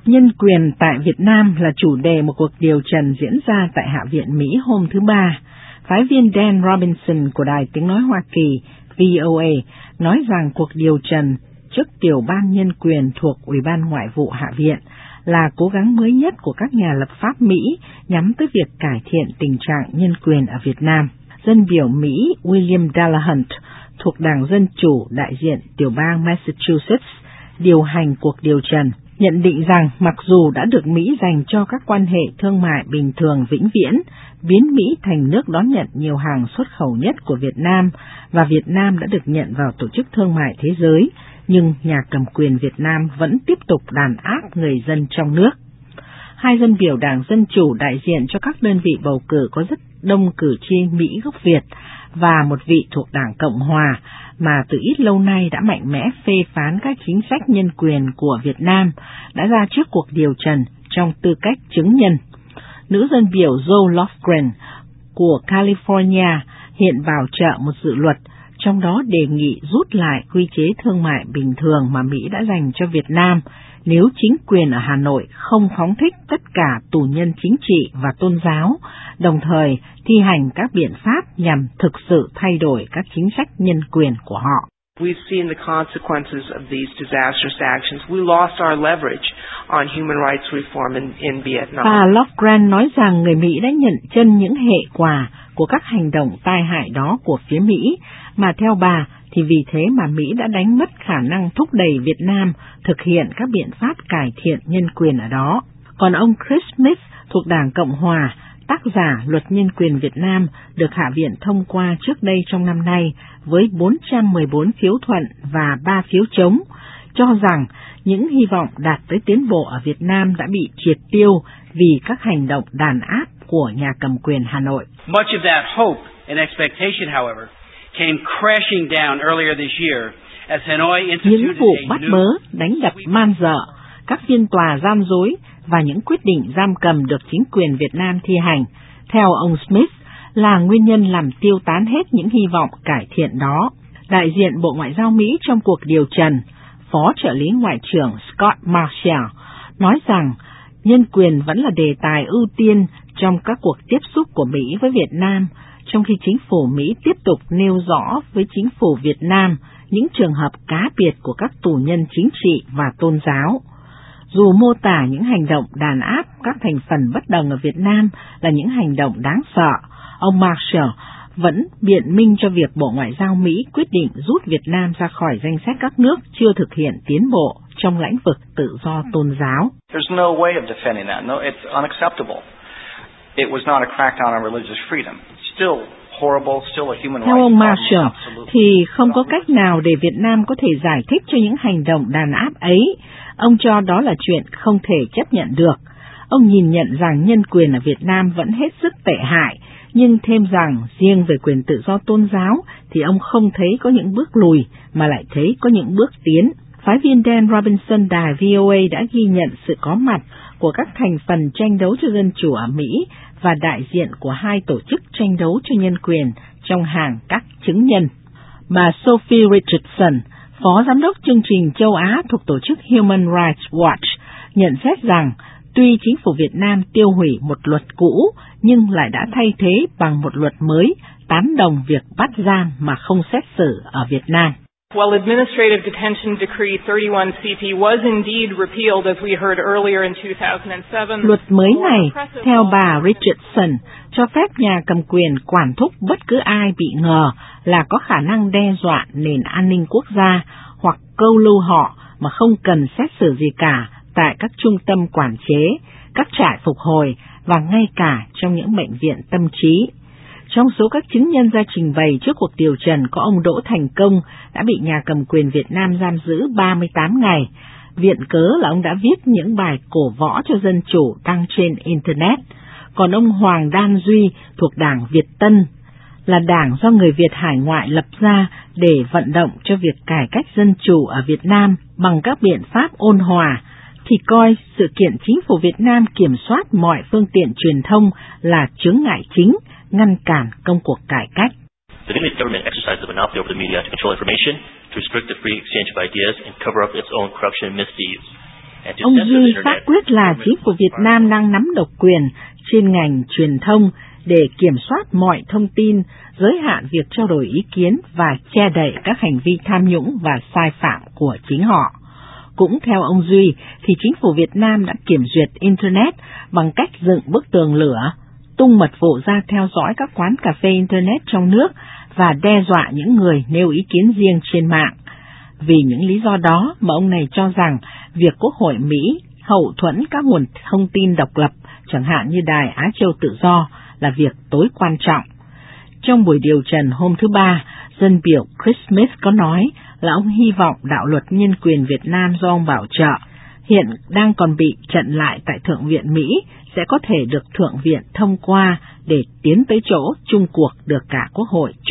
Nhân quyền tại Việt Nam là chủ đề một cuộc điều trần diễn ra tại Hạ viện Mỹ hôm thứ Ba. Phái viên Dan Robinson của Đài Tiếng Nói Hoa Kỳ VOA nói rằng cuộc điều trần trước Tiểu ban Nhân quyền thuộc Ủy ban Ngoại vụ Hạ viện là cố gắng mới nhất của các nhà lập pháp Mỹ nhắm tới việc cải thiện tình trạng nhân quyền ở Việt Nam. Dân biểu Mỹ William Delahunt thuộc Đảng Dân Chủ đại diện tiểu bang Massachusetts điều hành cuộc điều trần, nhận định rằng mặc dù đã được Mỹ dành cho các quan hệ thương mại bình thường vĩnh viễn, biến Mỹ thành nước đón nhận nhiều hàng xuất khẩu nhất của Việt Nam và Việt Nam đã được nhận vào Tổ chức Thương mại Thế giới, nhưng nhà cầm quyền Việt Nam vẫn tiếp tục đàn áp người dân trong nước. Hai dân biểu Đảng Dân Chủ đại diện cho các đơn vị bầu cử có rất đông cử tri Mỹ gốc Việt và một vị thuộc Đảng Cộng Hòa mà từ ít lâu nay đã mạnh mẽ phê phán các chính sách nhân quyền của Việt Nam đã ra trước cuộc điều trần trong tư cách chứng nhân. Nữ dân biểu Joe Lofgren của California hiện bảo trợ một dự luật, trong đó đề nghị rút lại quy chế thương mại bình thường mà Mỹ đã dành cho Việt Nam nếu chính quyền ở Hà Nội không phóng thích tất cả tù nhân chính trị và tôn giáo, đồng thời thi hành các biện pháp nhằm thực sự thay đổi các chính sách nhân quyền của họ. We've seen the consequences of these disastrous actions. We lost our leverage on human rights reform in Vietnam. Bà Lofgren nói rằng người Mỹ đã nhận chân những hệ quả của các hành động tai hại đó của phía Mỹ, mà theo bà thì vì thế mà Mỹ đã đánh mất khả năng thúc đẩy Việt Nam thực hiện các biện pháp cải thiện nhân quyền ở đó. Còn ông Chris Smith thuộc Đảng Cộng Hòa, tác giả luật nhân quyền Việt Nam được Hạ viện thông qua trước đây trong năm nay với 414 phiếu thuận và 3 phiếu chống, cho rằng những hy vọng đạt tới tiến bộ ở Việt Nam đã bị triệt tiêu vì các hành động đàn áp của nhà cầm quyền Hà Nội. Much of that hope and expectation, however, came crashing down earlier this year as Hanoi instituted những vụ bắt bớ, đánh đập man dợ, các phiên tòa gian dối và những quyết định giam cầm được chính quyền Việt Nam thi hành, theo ông Smith, là nguyên nhân làm tiêu tán hết những hy vọng cải thiện đó. Đại diện Bộ Ngoại giao Mỹ trong cuộc điều trần, Phó trợ lý Ngoại trưởng Scott Marshall, nói rằng nhân quyền vẫn là đề tài ưu tiên trong các cuộc tiếp xúc của Mỹ với Việt Nam, trong khi chính phủ Mỹ tiếp tục nêu rõ với chính phủ Việt Nam những trường hợp cá biệt của các tù nhân chính trị và tôn giáo. Dù mô tả những hành động đàn áp các thành phần bất đồng ở Việt Nam là những hành động đáng sợ, ông Marshall vẫn biện minh cho việc Bộ Ngoại giao Mỹ quyết định rút Việt Nam ra khỏi danh sách các nước chưa thực hiện tiến bộ trong lĩnh vực tự do tôn giáo. There's no way of defending that. No, it's unacceptable. It was not a crackdown on religious freedom. It's still horrible, still a human rights. Theo ông Marshall, thì không có cách nào để Việt Nam có thể giải thích cho những hành động đàn áp ấy. Ông cho đó là chuyện không thể chấp nhận được. Ông nhìn nhận rằng nhân quyền ở Việt Nam vẫn hết sức tệ hại, nhưng thêm rằng riêng về quyền tự do tôn giáo thì ông không thấy có những bước lùi mà lại thấy có những bước tiến. Phái viên Dan Robinson đài VOA đã ghi nhận sự có mặt của các thành phần tranh đấu cho dân chủ ở Mỹ và đại diện của hai tổ chức tranh đấu cho nhân quyền trong hàng các chứng nhân. Bà Sophie Richardson, Phó Giám đốc chương trình châu Á thuộc tổ chức Human Rights Watch, nhận xét rằng tuy chính phủ Việt Nam tiêu hủy một luật cũ nhưng lại đã thay thế bằng một luật mới tán đồng việc bắt giam mà không xét xử ở Việt Nam. While Administrative Detention Decree 31CP was indeed repealed as we heard earlier in 2007, luật mới này, theo bà Richardson, cho phép nhà cầm quyền quản thúc bất cứ ai bị ngờ là có khả năng đe dọa nền an ninh quốc gia hoặc câu lưu họ mà không cần xét xử gì cả tại các trung tâm quản chế, các trại phục hồi và ngay cả trong những bệnh viện tâm trí. Trong số các chứng nhân ra trình bày trước cuộc điều trần có ông Đỗ Thành Công đã bị nhà cầm quyền Việt Nam giam giữ 38 ngày. Viện cớ là ông đã viết những bài cổ võ cho dân chủ đăng trên Internet. Còn ông Hoàng Đan Duy thuộc Đảng Việt Tân, là đảng do người Việt hải ngoại lập ra để vận động cho việc cải cách dân chủ ở Việt Nam bằng các biện pháp ôn hòa, thì coi sự kiện chính phủ Việt Nam kiểm soát mọi phương tiện truyền thông là chướng ngại chính, ngăn cản công cuộc cải cách. The Vietnamese government exercises a monopoly over the media to control information, to restrict the free exchange of ideas, and cover up its own corruption and misdeeds. Ông Duy xác quyết là chính phủ Việt Nam đang nắm độc quyền trên ngành truyền thông để kiểm soát mọi thông tin, giới hạn việc trao đổi ý kiến và che đậy các hành vi tham nhũng và sai phạm của chính họ. Cũng theo ông Duy, thì chính phủ Việt Nam đã kiểm duyệt Internet bằng cách dựng bức tường lửa, tung mật vụ ra theo dõi các quán cà phê Internet trong nước và đe dọa những người nêu ý kiến riêng trên mạng. Vì những lý do đó mà ông này cho rằng việc Quốc hội Mỹ hậu thuẫn các nguồn thông tin độc lập, chẳng hạn như Đài Á Châu Tự Do, là việc tối quan trọng. Trong buổi điều trần hôm thứ Ba, dân biểu Chris Smith có nói là ông hy vọng đạo luật nhân quyền Việt Nam do ông bảo trợ, hiện đang còn bị chặn lại tại Thượng viện Mỹ, sẽ có thể được Thượng viện thông qua để tiến tới chỗ chung cuộc được cả Quốc hội